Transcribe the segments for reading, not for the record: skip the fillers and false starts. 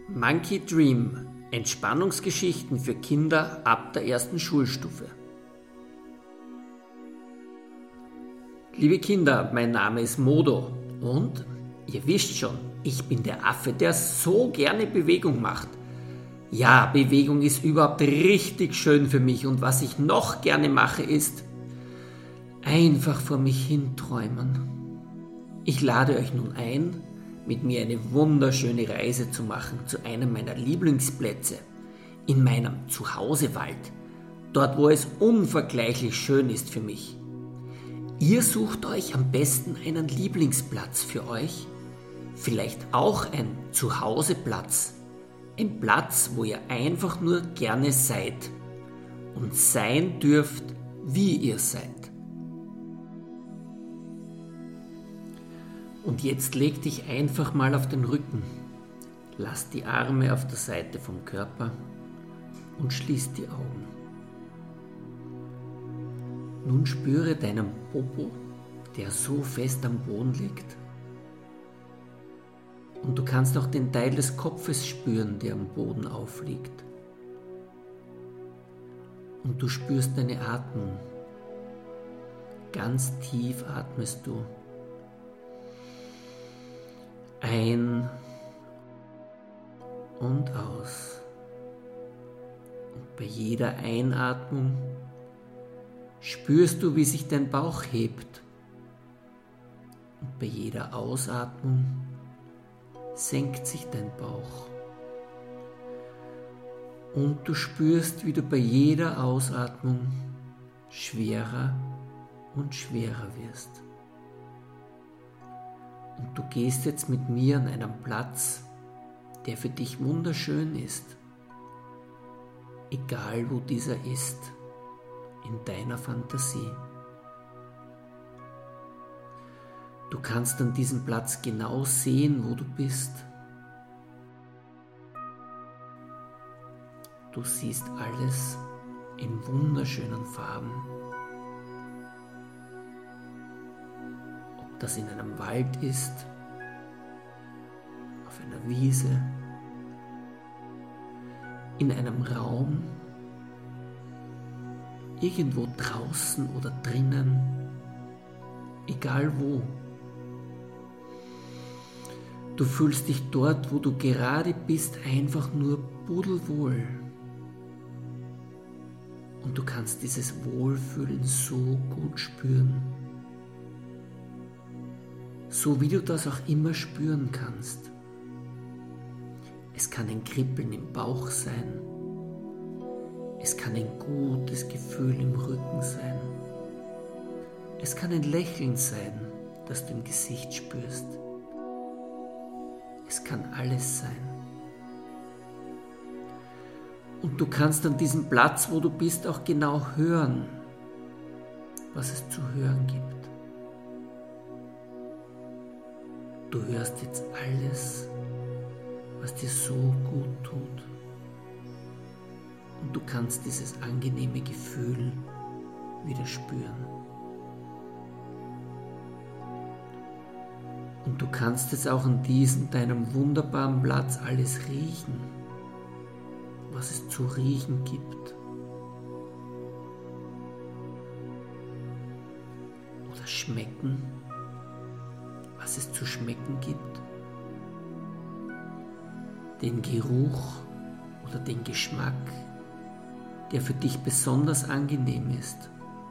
Monkey Dream – Entspannungsgeschichten für Kinder ab der ersten Schulstufe. Liebe Kinder, mein Name ist Modo und ihr wisst schon, ich bin der Affe, der so gerne Bewegung macht. Ja, Bewegung ist überhaupt richtig schön für mich und was ich noch gerne mache ist einfach vor mich hin träumen. Ich lade euch nun ein, mit mir eine wunderschöne Reise zu machen zu einem meiner Lieblingsplätze, in meinem Zuhausewald, dort wo es unvergleichlich schön ist für mich. Ihr sucht euch am besten einen Lieblingsplatz für euch, vielleicht auch ein Zuhauseplatz, ein Platz, wo ihr einfach nur gerne seid und sein dürft, wie ihr seid. Und jetzt leg dich einfach mal auf den Rücken, lass die Arme auf der Seite vom Körper und schließ die Augen. Nun spüre deinen Popo, der so fest am Boden liegt. Und du kannst auch den Teil des Kopfes spüren, der am Boden aufliegt. Und du spürst deine Atmung. Ganz tief atmest du. Ein und aus. Und bei jeder Einatmung spürst du, wie sich dein Bauch hebt. Und bei jeder Ausatmung senkt sich dein Bauch. Und du spürst, wie du bei jeder Ausatmung schwerer und schwerer wirst. Und du gehst jetzt mit mir an einen Platz, der für dich wunderschön ist, egal wo dieser ist, in deiner Fantasie. Du kannst an diesem Platz genau sehen, wo du bist. Du siehst alles in wunderschönen Farben. Ob das in einem Wald ist, auf einer Wiese, in einem Raum, irgendwo draußen oder drinnen, egal wo. Du fühlst dich dort, wo du gerade bist, einfach nur pudelwohl. Und du kannst dieses Wohlfühlen so gut spüren. So wie du das auch immer spüren kannst. Es kann ein Kribbeln im Bauch sein. Es kann ein gutes Gefühl im Rücken sein. Es kann ein Lächeln sein, das du im Gesicht spürst. Es kann alles sein. Und du kannst an diesem Platz, wo du bist, auch genau hören, was es zu hören gibt. Du hörst jetzt alles, was dir so gut tut. Und du kannst dieses angenehme Gefühl wieder spüren. Und du kannst jetzt auch an diesem deinem wunderbaren Platz alles riechen, was es zu riechen gibt. Oder schmecken, was es zu schmecken gibt. Den Geruch oder den Geschmack, der für dich besonders angenehm ist.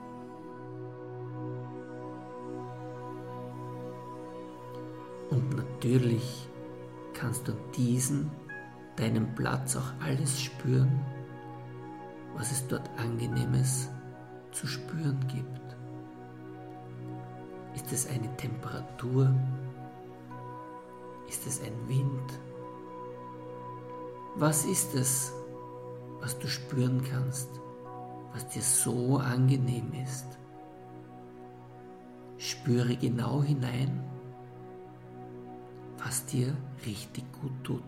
Und natürlich kannst du an diesem, deinem Platz auch alles spüren, was es dort Angenehmes zu spüren gibt. Ist es eine Temperatur? Ist es ein Wind? Was ist es, was du spüren kannst, was dir so angenehm ist? Spüre genau hinein, was dir richtig gut tut.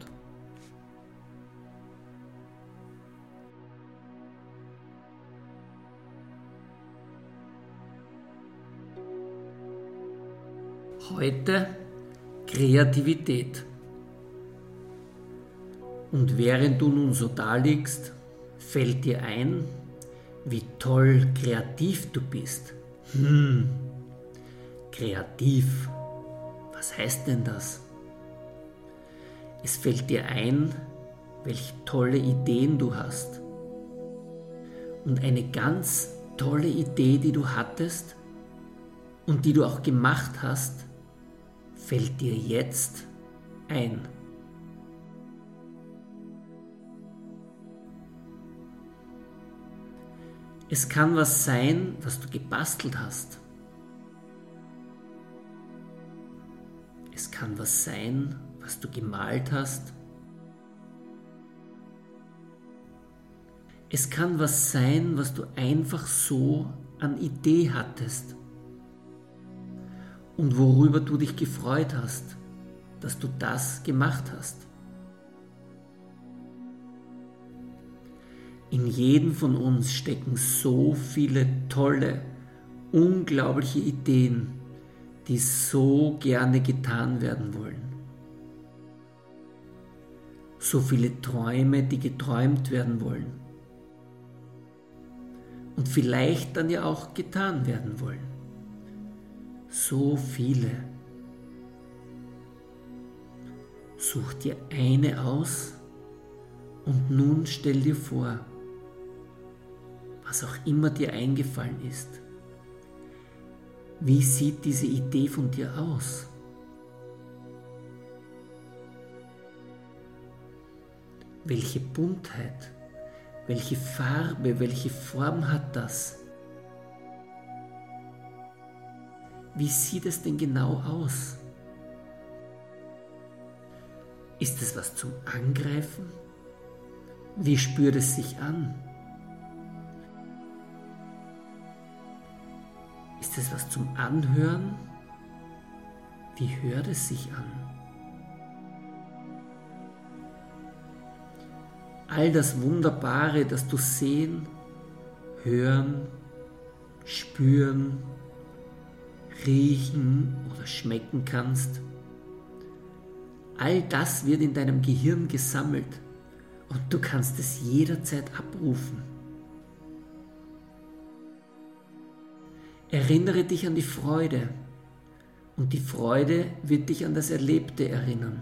Heute Kreativität. Und während du nun so da liegst, fällt dir ein, wie toll kreativ du bist. Kreativ. Was heißt denn das? Es fällt dir ein, welche tolle Ideen du hast. Und eine ganz tolle Idee, die du hattest und die du auch gemacht hast, fällt dir jetzt ein. Es kann was sein, was du gebastelt hast. Es kann was sein, was du gemalt hast. Es kann was sein, was du einfach so an Idee hattest und worüber du dich gefreut hast, dass du das gemacht hast. In jedem von uns stecken so viele tolle, unglaubliche Ideen, die so gerne getan werden wollen. So viele Träume, die geträumt werden wollen. Und vielleicht dann ja auch getan werden wollen. So viele. Such dir eine aus und nun stell dir vor, was auch immer dir eingefallen ist. Wie sieht diese Idee von dir aus? Welche Buntheit, welche Farbe, welche Form hat das? Wie sieht es denn genau aus? Ist es was zum Angreifen? Wie spürt es sich an? Ist es was zum Anhören? Wie hört es sich an? All das Wunderbare, das du sehen, hören, spüren, riechen oder schmecken kannst, all das wird in deinem Gehirn gesammelt und du kannst es jederzeit abrufen. Erinnere dich an die Freude und die Freude wird dich an das Erlebte erinnern.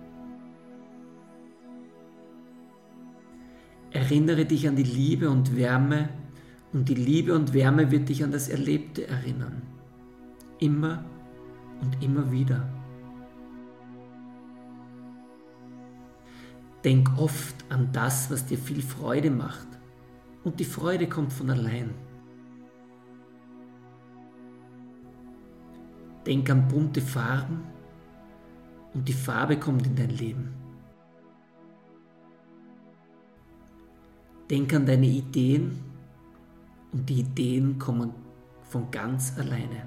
Erinnere dich an die Liebe und Wärme und die Liebe und Wärme wird dich an das Erlebte erinnern. Immer und immer wieder. Denk oft an das, was dir viel Freude macht und die Freude kommt von allein. Denk an bunte Farben und die Farbe kommt in dein Leben. Denk an deine Ideen und die Ideen kommen von ganz alleine.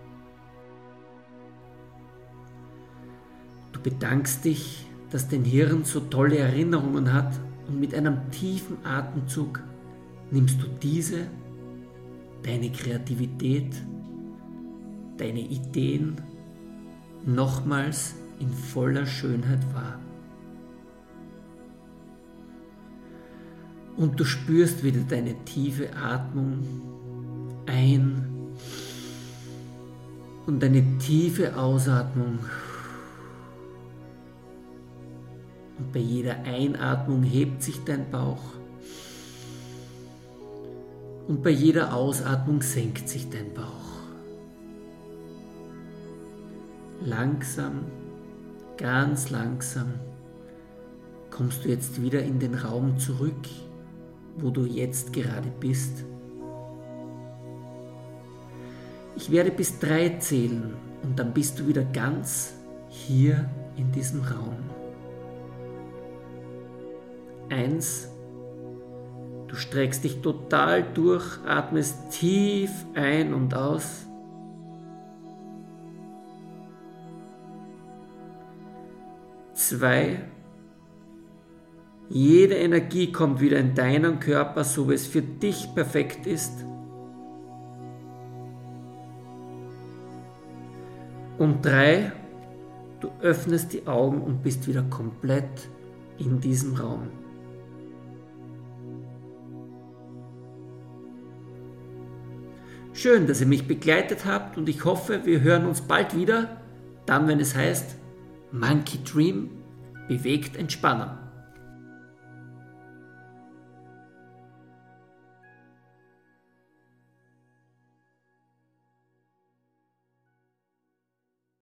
Du bedankst dich, dass dein Hirn so tolle Erinnerungen hat und mit einem tiefen Atemzug nimmst du diese, deine Kreativität, deine Ideen nochmals in voller Schönheit wahr. Und du spürst wieder deine tiefe Atmung ein und deine tiefe Ausatmung. Und bei jeder Einatmung hebt sich dein Bauch und bei jeder Ausatmung senkt sich dein Bauch. Langsam, ganz langsam kommst du jetzt wieder in den Raum zurück, wo du jetzt gerade bist. Ich werde bis 3 zählen und dann bist du wieder ganz hier in diesem Raum. 1, du streckst dich total durch, atmest tief ein und aus. 2, jede Energie kommt wieder in deinen Körper, so wie es für dich perfekt ist. Und 3, du öffnest die Augen und bist wieder komplett in diesem Raum. Schön, dass ihr mich begleitet habt und ich hoffe, wir hören uns bald wieder, dann wenn es heißt Monkey Dream bewegt entspannen.